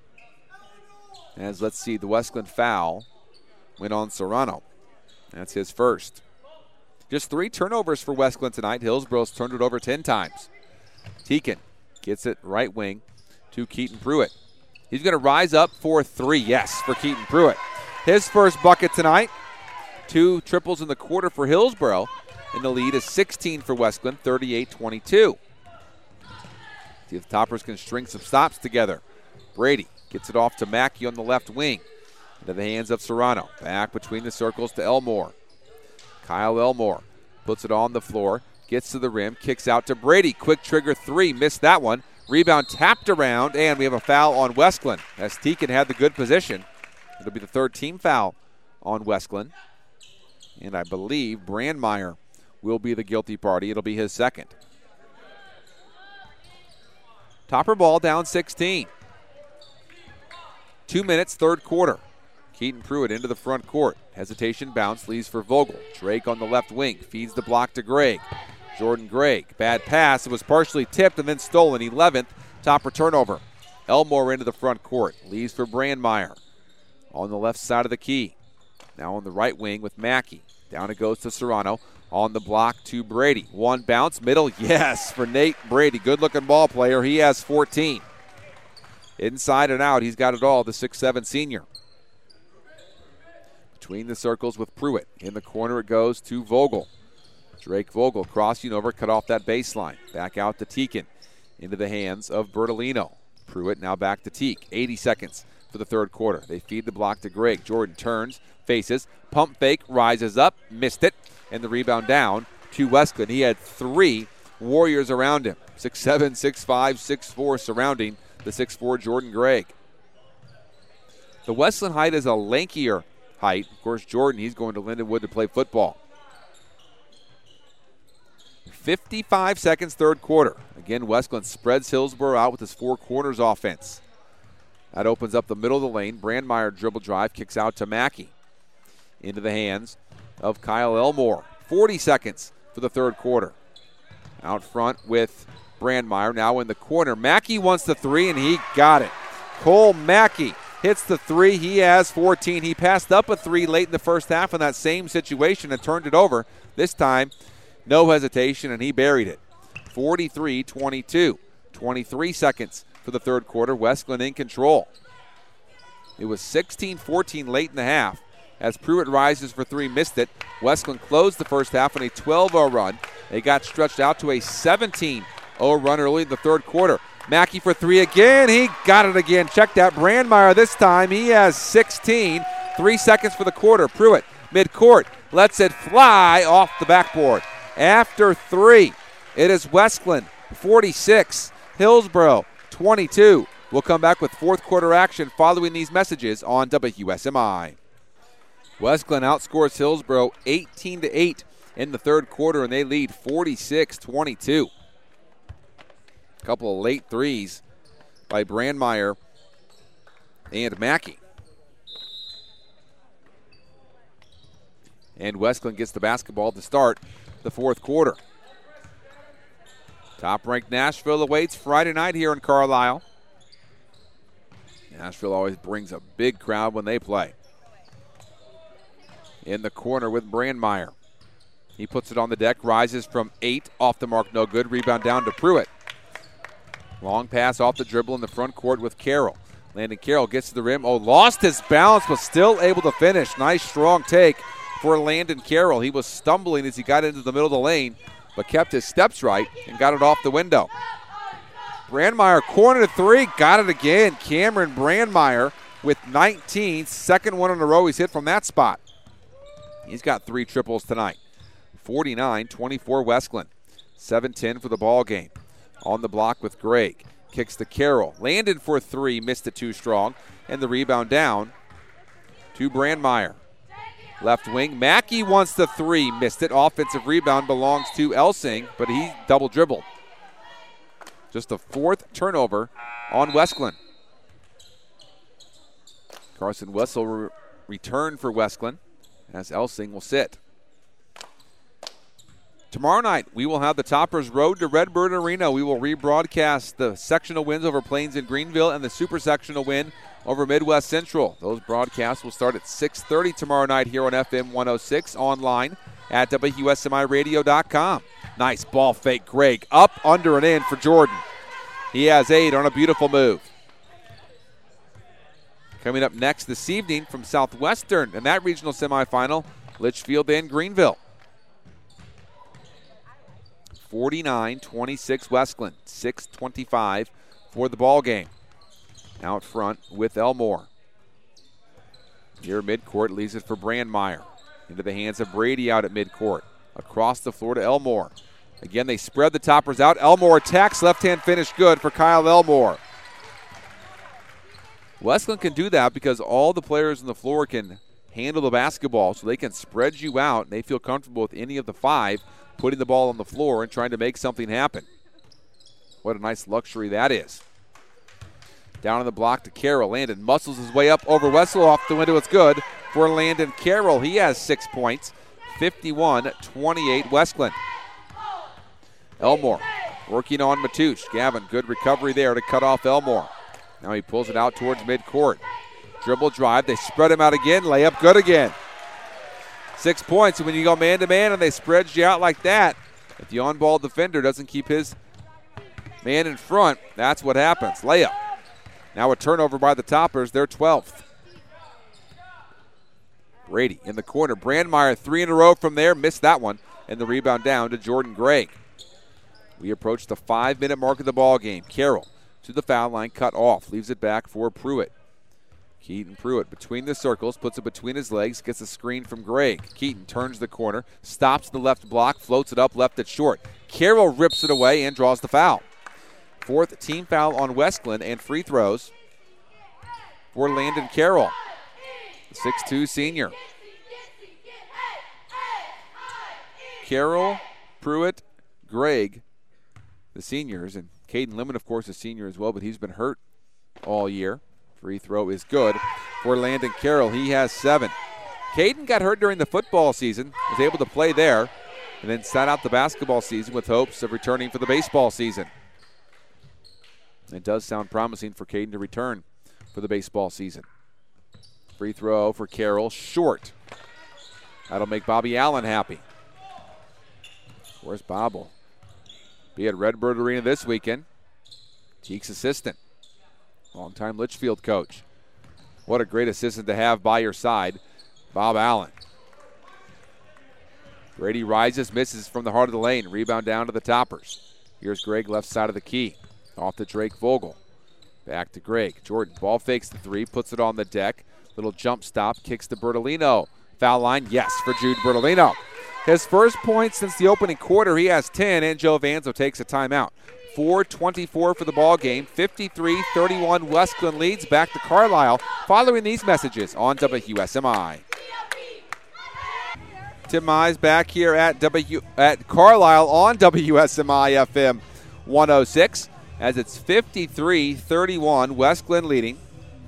As let's see, the Wesleyan foul went on Serrano. That's his first. Just 3 turnovers for Wesleyan tonight. Hillsboro's turned it over 10 times. Teakin gets it right wing to Keaton Pruitt. He's going to rise up for 3. Yes, for Keaton Pruitt. His first bucket tonight. 2 triples in the quarter for Hillsboro. And the lead is 16 for Wesleyan, 38-22. See if the Toppers can string some stops together. Brady gets it off to Mackey on the left wing. Into the hands of Serrano. Back between the circles to Elmore. Kyle Elmore puts it on the floor. Gets to the rim. Kicks out to Brady. Quick trigger 3. Missed that one. Rebound tapped around. And we have a foul on Wesleyan. As Teakin had the good position. It'll be the 3rd team foul on Wesleyan. And I believe Brandmeier will be the guilty party. It'll be his 2nd. Topper ball down 16. 2 minutes, third quarter. Keaton Pruitt into the front court. Hesitation bounce, leaves for Vogel. Drake on the left wing, feeds the block to Gregg. Jordan Gregg, bad pass. It was partially tipped and then stolen. 11th, Topper turnover. Elmore into the front court, leaves for Brandmeier. On the left side of the key. Now on the right wing with Mackey. Down it goes to Serrano. On the block to Brady. One bounce, middle, yes, for Nate Brady. Good-looking ball player. He has 14. Inside and out, he's got it all, the 6'7 senior. Between the circles with Pruitt. In the corner it goes to Vogel. Drake Vogel crossing over, cut off that baseline. Back out to Teakin. Into the hands of Bertolino. Pruitt now back to Teak. 80 seconds for the third quarter. They feed the block to Gregg. Jordan turns, faces, pump fake, rises up, missed it, and the rebound down to Wesleyan. He had 3 Warriors around him. 6'7", 6'5", 6'4", surrounding the 6'4 Jordan Gregg. The Wesleyan height is a lankier height. Of course, Jordan, he's going to Lindenwood to play football. 55 seconds, third quarter. Again, Wesleyan spreads Hillsboro out with his 4 corners offense. That opens up the middle of the lane. Brandmeier dribble drive, kicks out to Mackey. Into the hands of Kyle Elmore. 40 seconds for the third quarter. Out front with Brandmeier, now in the corner. Mackey wants the 3, and he got it. Cole Mackey hits the 3. He has 14. He passed up a 3 late in the first half in that same situation and turned it over. This time, no hesitation, and he buried it. 43-22. 23 seconds for the third quarter. Wesleyan in control. It was 16-14 late in the half. As Pruitt rises for three, missed it. Westland closed the first half on a 12-0 run. They got stretched out to a 17-0 run early in the third quarter. Mackey for three again. He got it again. Check that. Brandmeier this time. He has 16. 3 seconds for the quarter. Pruitt, midcourt, lets it fly off the backboard. After three, it is Westland 46, Hillsboro 22. We'll come back with fourth quarter action following these messages on WSMI. Westland outscores Hillsboro 18-8 in the third quarter, and they lead 46-22. A couple of late threes by Brandmeier and Mackey. And Westland gets the basketball to start the fourth quarter. Top-ranked Nashville awaits Friday night here in Carlisle. Nashville always brings a big crowd when they play. In the corner with Brandmeier. He puts it on the deck, rises from 8, off the mark, no good. Rebound down to Pruitt. Long pass off the dribble in the front court with Carroll. Landon Carroll gets to the rim. Oh, lost his balance, but still able to finish. Nice, strong take for Landon Carroll. He was stumbling as he got into the middle of the lane, but kept his steps right and got it off the window. Brandmeier, corner three, got it again. Cameron Brandmeier with 19, second one in a row he's hit from that spot. He's got 3 triples tonight. 49-24 Westland. 7-10 for the ball game. On the block with Gregg. Kicks to Carroll. Landed for 3, missed it too strong. And the rebound down to Brandmeier. Left wing, Mackey wants the 3, missed it. Offensive rebound belongs to Elsing, but he double dribbled. Just the 4th turnover on Westland. Carson Wessel return for Westland as Elsing will sit. Tomorrow night, we will have the Toppers Road to Redbird Arena. We will rebroadcast the sectional wins over Plains and Greenville and the super sectional win over Midwest Central. Those broadcasts will start at 6:30 tomorrow night here on FM 106, online at WSMIRadio.com. Nice ball fake, Gregg. Up, under, and in for Jordan. He has 8 on a beautiful move. Coming up next this evening from Southwestern in that regional semifinal, Litchfield and Greenville. 49-26 Westland, 6:25 for the ball game. Out front with Elmore. Here midcourt leaves it for Brandmeier. Into the hands of Brady out at midcourt. Across the floor to Elmore. Again, they spread the Toppers out. Elmore attacks, left-hand finish good for Kyle Elmore. Westland can do that because all the players on the floor can handle the basketball, so they can spread you out, and they feel comfortable with any of the 5 putting the ball on the floor and trying to make something happen. What a nice luxury that is. Down on the block to Carroll. Landon muscles his way up over Wessel, off the window. It's good for Landon Carroll. He has 6 points. 51-28 Westland. Elmore working on Matoush. Gavin, good recovery there to cut off Elmore. Now he pulls it out towards midcourt. Dribble drive. They spread him out again. Layup good again. 6 points. And when you go man-to-man and they spread you out like that, if the on-ball defender doesn't keep his man in front, that's what happens. Layup. Now a turnover by the Toppers. They're 12th. Brady in the corner. Brandmeier 3 in a row from there. Missed that one. And the rebound down to Jordan Gregg. We approach the 5-minute mark of the ball game. Carroll to the foul line, cut off. Leaves it back for Pruitt. Keaton Pruitt between the circles, puts it between his legs, gets a screen from Gregg. Keaton turns the corner, stops the left block, floats it up, left it short. Carroll rips it away and draws the foul. 4th team foul on Westland, and free throws for Landon Carroll, the 6'2 senior. Carroll, Pruitt, Gregg, the seniors, and Caden Lemon, of course, a senior as well, but he's been hurt all year. Free throw is good for Landon Carroll. He has 7. Caden got hurt during the football season, was able to play there, and then sat out the basketball season with hopes of returning for the baseball season. It does sound promising for Caden to return for the baseball season. Free throw for Carroll, short. That'll make Bobby Allen happy. Where's Bob? Will be at Redbird Arena this weekend. Cheeks assistant. Longtime Litchfield coach. What a great assistant to have by your side, Bob Allen. Brady rises, misses from the heart of the lane. Rebound down to the Toppers. Here's Greg, left side of the key. Off to Drake Vogel. Back to Greg. Jordan, ball fakes the three, puts it on the deck. Little jump stop, kicks to Bertolino. Foul line, yes, for Jude Bertolino. His first point since the opening quarter, he has 10, and Joe Vanzo takes a timeout. 4:24 for the ball game. 53-31, West Glen leads. Back to Carlisle following these messages on WSMI. Tim Mize back here at Carlisle on WSMI FM 106 as it's 53-31, West Glen leading.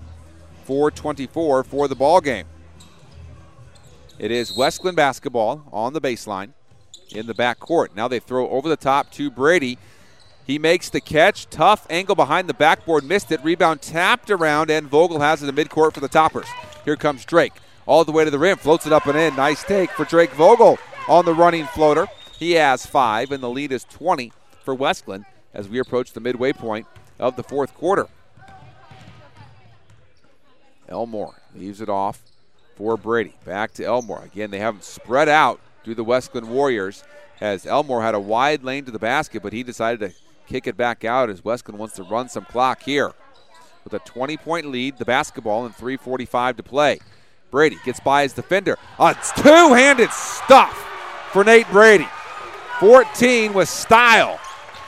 4:24 for the ball game. It is West Glen basketball on the baseline in the backcourt. Now they throw over the top to Brady. He makes the catch. Tough angle behind the backboard. Missed it. Rebound tapped around, and Vogel has it in midcourt for the Toppers. Here comes Drake. All the way to the rim. Floats it up and in. Nice take for Drake Vogel on the running floater. He has 5, and the lead is 20 for West Glen as we approach the midway point of the fourth quarter. Elmore leaves it off for Brady. Back to Elmore. Again, they haven't spread out through the West Glen Warriors as Elmore had a wide lane to the basket, but he decided to kick it back out as West Glen wants to run some clock here. With a 20-point lead, the basketball, and 3:45 to play. Brady gets by his defender. It's two-handed stuff for Nate Brady. 14 with style.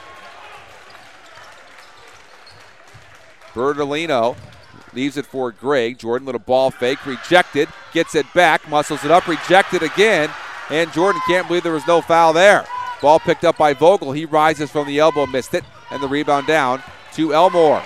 Bertolino leaves it for Greg. Jordan, little ball fake, rejected. Gets it back, muscles it up, rejected again. And Jordan can't believe there was no foul there. Ball picked up by Vogel. He rises from the elbow, missed it. And the rebound down to Elmore.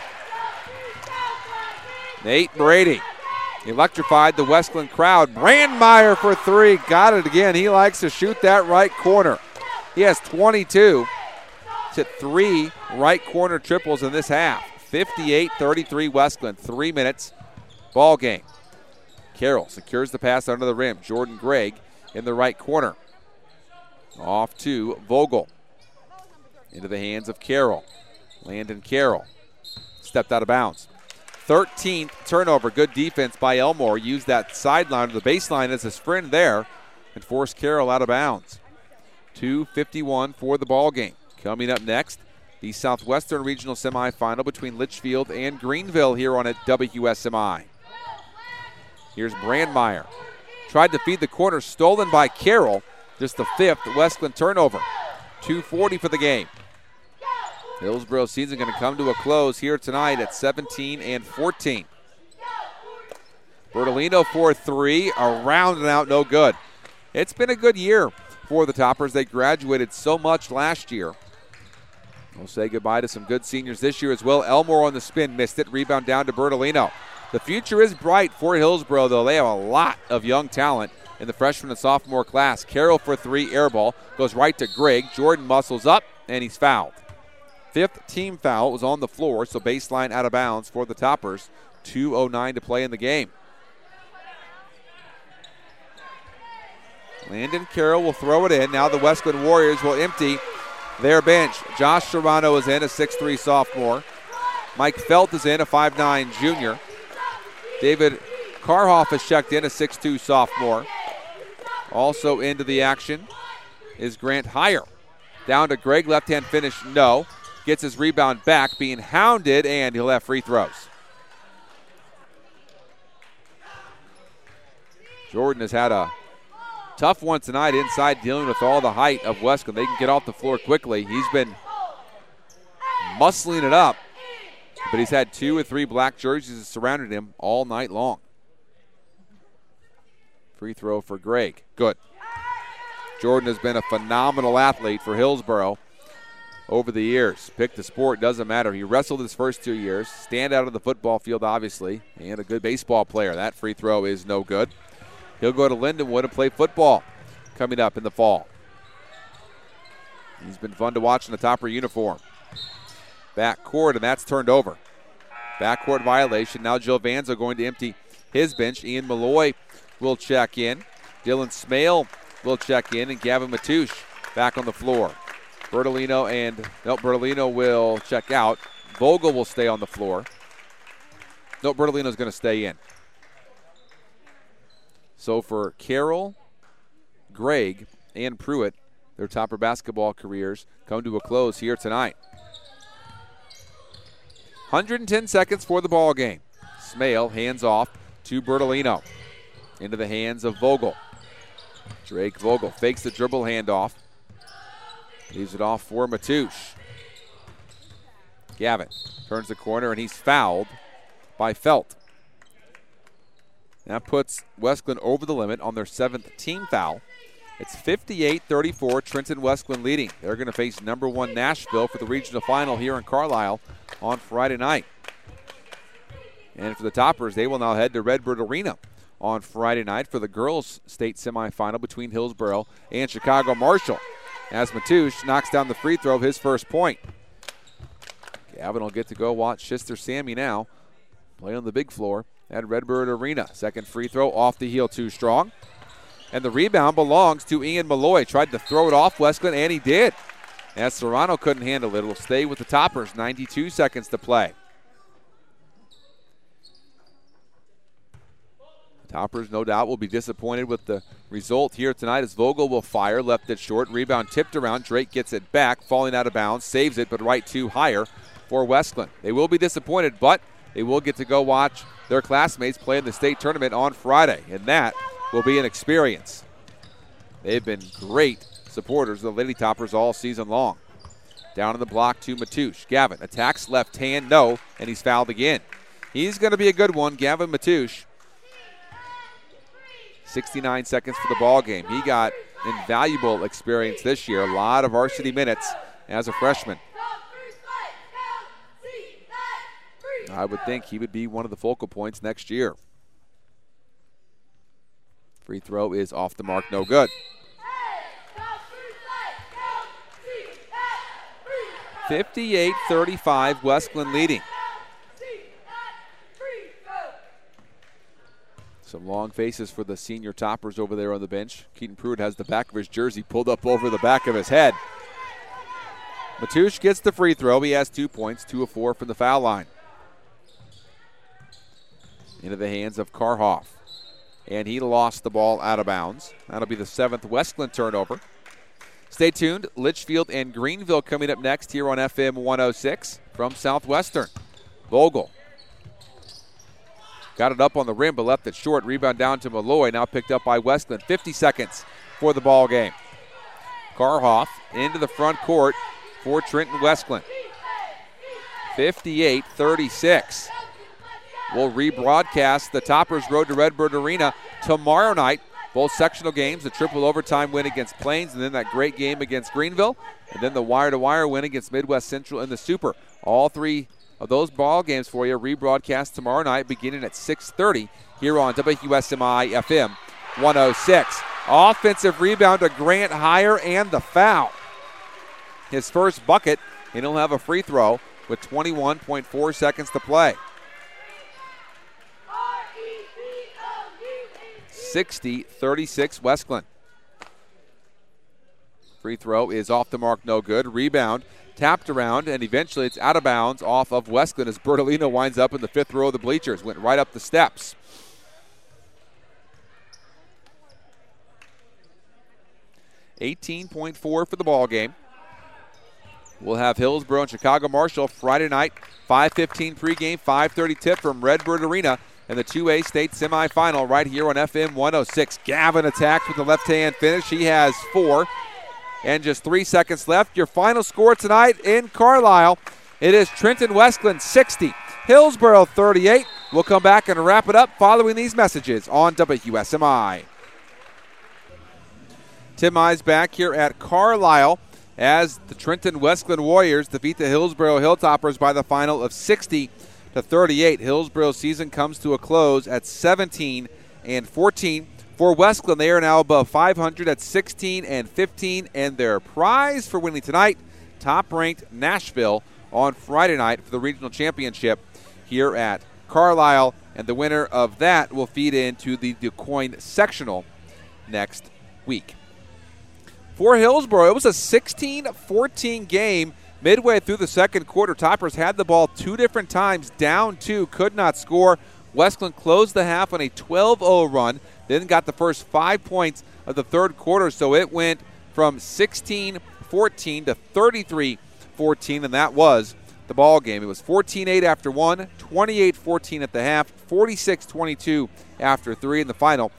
Nate Brady electrified the West Glen crowd. Brandmeier for 3. Got it again. He likes to shoot that right corner. He has 22. He's hit 3 right corner triples in this half. 58-33 West Glen. 3 minutes. Ball game. Carroll secures the pass under the rim. Jordan Gregg in the right corner. Off to Vogel. Into the hands of Carroll. Landon Carroll. Stepped out of bounds. 13th turnover. Good defense by Elmore. Used that sideline to the baseline as a sprint there and forced Carroll out of bounds. 2:51 for the ball game. Coming up next, the Southwestern Regional Semifinal between Litchfield and Greenville here on at WSMI. Here's Brandmeier. Tried to feed the corner, stolen by Carroll. Just the 5th West Glen turnover. 2:40 for the game. Hillsborough season going to come to a close here tonight at 17-14. Bertolino for 3, around and out, no good. It's been a good year for the Toppers. They graduated so much last year. We'll say goodbye to some good seniors this year as well. Elmore on the spin, missed it. Rebound down to Bertolino. The future is bright for Hillsborough, though. They have a lot of young talent in the freshman and sophomore class. Carroll for 3, air ball. Goes right to Greg. Jordan muscles up, and he's fouled. 5th team foul was on the floor, so baseline out of bounds for the Toppers. 2:09 to play in the game. Landon Carroll will throw it in. Now the West Glen Warriors will empty their bench. Josh Serrano is in, a 6'3 sophomore. Mike Felt is in, a 5'9 junior. David Karhoff has checked in, a 6'2 sophomore. Also into the action is Grant Heyer. Down to Greg, left-hand finish, no. Gets his rebound back, being hounded, and he'll have free throws. Jordan has had a tough one tonight inside, dealing with all the height of West Glen. They can get off the floor quickly. He's been muscling it up, but he's had 2 or 3 black jerseys that surrounded him all night long. Free throw for Greg. Good. Jordan has been a phenomenal athlete for Hillsborough over the years. Pick the sport, doesn't matter. He wrestled his first 2 years. Stand out of the football field, obviously, and a good baseball player. That free throw is no good. He'll go to Lindenwood and play football coming up in the fall. He's been fun to watch in the Topper uniform. Backcourt, and that's turned over. Backcourt violation. Now Joe Vanzo going to empty his bench. Ian Malloy will check in. Dylan Smale will check in, and Gavin Matouche back on the floor. Bertolino will check out. Vogel will stay on the floor. No, Bertolino's going to stay in. So for Carroll, Gregg, and Pruitt, their Topper basketball careers come to a close here tonight. 110 seconds for the ball game. Smale hands off to Bertolino. Into the hands of Vogel. Drake Vogel fakes the dribble handoff. Leaves it off for Matoush. Gavin turns the corner and he's fouled by Felt. That puts Westglen over the limit on their 7th team foul. It's 58-34, Trenton Westglen leading. They're going to face number 1 Nashville for the regional final here in Carlisle on Friday night. And for the Toppers, they will now head to Redbird Arena on Friday night for the girls' state semifinal between Hillsboro and Chicago Marshall, as Matoush knocks down the free throw of his first point. Gavin will get to go watch Shister Sammy now play on the big floor at Redbird Arena. Second free throw off the heel, too strong. And the rebound belongs to Ian Malloy. Tried to throw it off Westglen, and he did. As Serrano couldn't handle it, it'll stay with the Toppers. 92 seconds to play. Toppers, no doubt, will be disappointed with the result here tonight as Vogel will fire. Left it short. Rebound tipped around. Drake gets it back, falling out of bounds. Saves it, but right to higher for Westglen. They will be disappointed, but they will get to go watch their classmates play in the state tournament on Friday, and that will be an experience. They've been great supporters of the Lady Toppers all season long. Down in the block to Matoush. Gavin attacks left hand, no, and he's fouled again. He's going to be a good one, Gavin Matoush. 69 seconds for the ball game. He got invaluable experience this year, a lot of varsity minutes as a freshman. I would think he would be one of the focal points next year. Free throw is off the mark, no good. 58-35, Westglen leading. Some long faces for the senior Toppers over there on the bench. Keaton Pruitt has the back of his jersey pulled up over the back of his head. Matoush gets the free throw. He has 2 points, 2 of 4 from the foul line. Into the hands of Karhoff. And he lost the ball out of bounds. That'll be the 7th Westglen turnover. Stay tuned. Litchfield and Greenville coming up next here on FM 106 from Southwestern. Vogel got it up on the rim but left it short. Rebound down to Malloy, now picked up by Westglen. 50 seconds for the ball game. Karhoff into the front court for Trenton Westglen. 58-36. We'll rebroadcast the Toppers Road to Redbird Arena tomorrow night. Both sectional games, the triple overtime win against Plains, and then that great game against Greenville, and then the wire-to-wire win against Midwest Central in the Super. All 3 of those ball games for you rebroadcast tomorrow night beginning at 6:30 here on WSMI FM 106. Offensive rebound to Grant Heyer and the foul. His first bucket, and he'll have a free throw with 21.4 seconds to play. 60-36 Westglen. Free throw is off the mark, no good. Rebound tapped around, and eventually it's out of bounds off of Westglen as Bertolino winds up in the 5th row of the bleachers. Went right up the steps. $18.4 for the ball game. We'll have Hillsboro and Chicago Marshall Friday night, 5:15 pregame, 5:30 tip from Redbird Arena in the 2A state semifinal right here on FM 106. Gavin attacks with the left-hand finish. He has 4. And just 3 seconds left. Your final score tonight in Carlisle, it is Trenton Westglen 60, Hillsboro 38. We'll come back and wrap it up following these messages on WSMI. Tim Mize back here at Carlisle as the Trenton Westglen Warriors defeat the Hillsboro Hilltoppers by the final of 60-38. Hillsboro's season comes to a close at 17-14. For Westglen, they are now above 500 at 16-15, and their prize for winning tonight, top-ranked Nashville on Friday night for the regional championship here at Carlisle, and the winner of that will feed into the DuQuoin sectional next week. For Hillsboro, it was a 16-14 game midway through the second quarter. Toppers had the ball 2 different times, down 2, could not score. Westglen closed the half on a 12-0 run. then got the first 5 points of the third quarter, so it went from 16-14 to 33-14, and that was the ball game. It was 14-8 after one, 28-14 at the half, 46-22 after three, and the final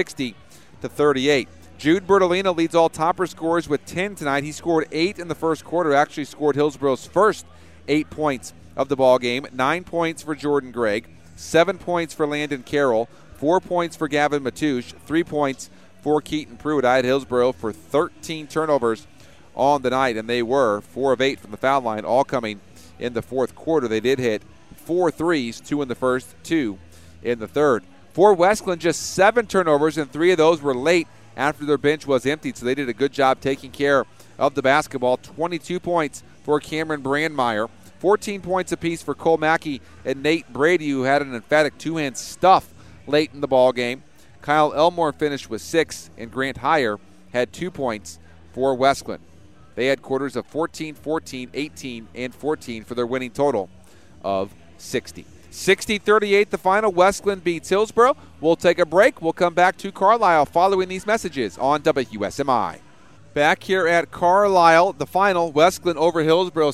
60-38. Jude Bertolino leads all Topper scorers with 10 tonight. He scored 8 in the first quarter, actually scored Hillsboro's first 8 points of the ball game. 9 points for Jordan Gregg, 7 points for Landon Carroll, 4 points for Gavin Matouche, 3 points for Keaton Pruitt. I had Hillsboro for 13 turnovers on the night, and they were 4 of 8 from the foul line, all coming in the fourth quarter. They did hit 4 threes, 2 in the first, 2 in the third. For Westland, just 7 turnovers, and 3 of those were late after their bench was emptied, so they did a good job taking care of the basketball. 22 points for Cameron Brandmeier, 14 points apiece for Cole Mackey and Nate Brady, who had an emphatic two-hand stuff late in the ball game. Kyle Elmore finished with 6, and Grant Heyer had 2 points for Westland. They had quarters of 14, 14, 18, and 14 for their winning total of 60. 60-38 the final. Westland beats Hillsboro. We'll take a break. We'll come back to Carlisle following these messages on WSMI. Back here at Carlisle, the final, Westland over Hillsboro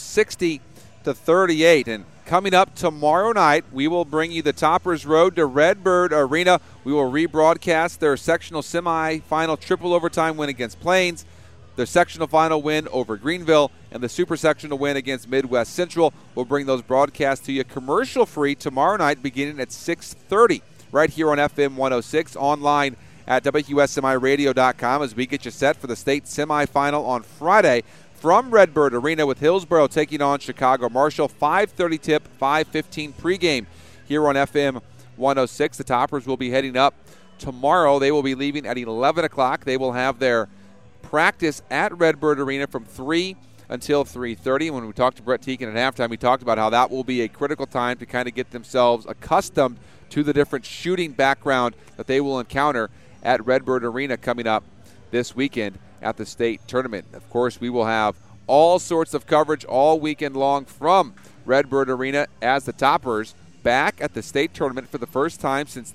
60-38. And coming up tomorrow night, we will bring you the Toppers Road to Redbird Arena. We will rebroadcast their sectional semifinal triple overtime win against Plains, their sectional final win over Greenville, and the super sectional win against Midwest Central. We'll bring those broadcasts to you commercial-free tomorrow night beginning at 6:30 right here on FM 106, online at WSMIRadio.com as we get you set for the state semifinal on Friday from Redbird Arena with Hillsboro taking on Chicago Marshall. 5:30 tip, 5:15 pregame here on FM 106. The Toppers will be heading up tomorrow. They will be leaving at 11 o'clock. They will have their practice at Redbird Arena from 3 until 3:30. When we talked to Brett Teakin at halftime, he talked about how that will be a critical time to kind of get themselves accustomed to the different shooting background that they will encounter at Redbird Arena coming up this weekend at the state tournament. Of course, we will have all sorts of coverage all weekend long from Redbird Arena as the Toppers back at the state tournament for the first time since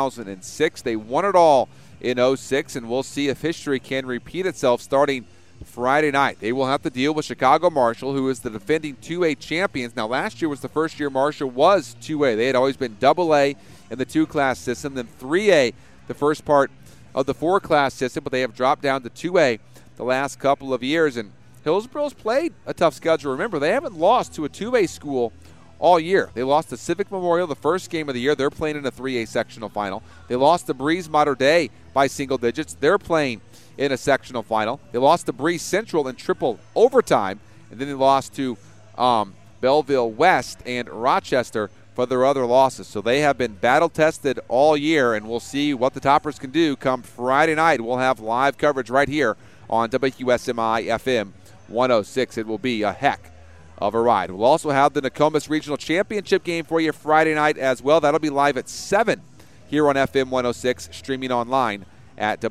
2006. They won it all in 06, and we'll see if history can repeat itself starting Friday night. They will have to deal with Chicago Marshall, who is the defending 2A champions. Now, last year was the first year Marshall was 2A. They had always been AA in the 2-class system, then 3A the first part of the 4-class system, but they have dropped down to 2A the last couple of years. And Hillsboro's played a tough schedule. Remember, they haven't lost to a 2A school all year. They lost to Civic Memorial the first game of the year. They're playing in a 3A sectional final. They lost to Breeze Mater Dei by single digits. They're playing in a sectional final. They lost to Breeze Central in triple overtime, and then they lost to Belleville West and Rochester for their other losses. So they have been battle-tested all year, and we'll see what the Toppers can do come Friday night. We'll have live coverage right here on WSMI FM 106. It will be a heck of a ride. We'll also have the Nokomis Regional Championship game for you Friday night as well. That'll be live at 7 here on FM 106, streaming online at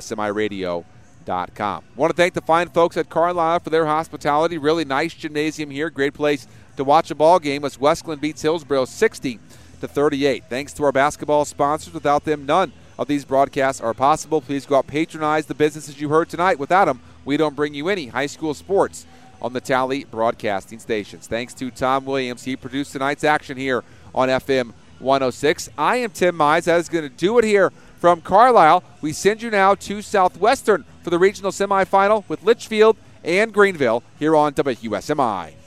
WSMIRadio.com. Want to thank the fine folks at Carlisle for their hospitality. Really nice gymnasium here. Great place to watch a ball game as Westland beats Hillsboro 60-38. Thanks to our basketball sponsors. Without them, none of these broadcasts are possible. Please go out, patronize the businesses you heard tonight. Without them, we don't bring you any high school sports on the Tally broadcasting stations. Thanks to Tom Williams. He produced tonight's action here on FM 106. I am Tim Mize. That is going to do it here from Carlisle. We send you now to Southwestern for the regional semifinal with Litchfield and Greenville here on WSMI.